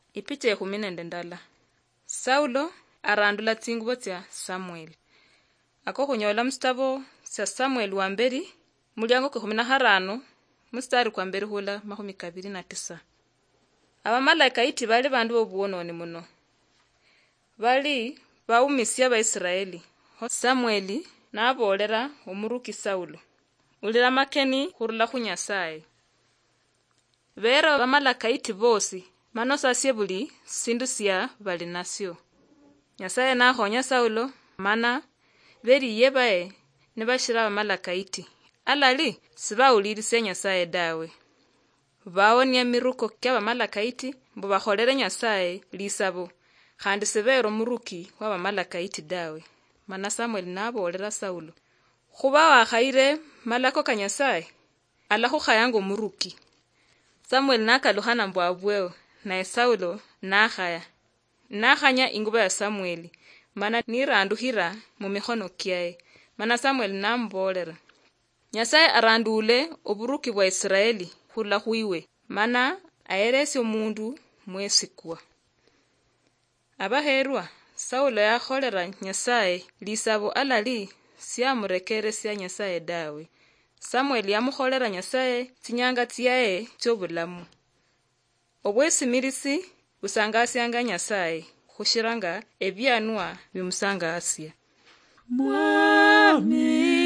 Ipicha 12. Saulo arandula tsingubo tsya Samueli. Ako khunyola mustabo sya Samueli wa mbeli mulyango kwa 15 mustari kwa mbeli khula 29. Abamalaikaiti bali bandu bobuwononi muno. Bali baumisya Abaisiraeli. Samueli nabolera omuruki Saulo. Ulira makeni khurula khu Nyasaye. Bera bamalaikaiti bosi manosasye buli sindu sya bali nasyo. Nyasaye nakhonya Saulo mana beliye bae ne bashira bamalaikaiti. Alali sibawulilisya Nyasaye dawe. Bawonya miruko kya bamalaikaiti mbu bakholere Nyasaye lisabo khandi sibera omuruki wa bamalaikaiti dawe. Mana Samueli nabolera Saulo, khuba wakhayire malako ka Nyasaye alakhukhayanga omuruki. Samueli nakalukhana mbu abwewo naye Saulo nakhanya ingubo ya Samueli mana nirandukhira mu mikhono kyaye. Mana Samueli namubolera, Nyasaye arandule oburuki bwa Israeli khurula khwiwe mana ayeresya omundu mwesikwa. Abaherwa Saulo yakholera Nyasaye lisabo alali syamurekeresya Nyasaye dawe. Samueli yamukholera Nyasaye tsinyanga tsyaye tsyobulamu. Obwesimilisi busangasyanga Nyasaye khushiranga ebyanwa bimusangasya. Mwami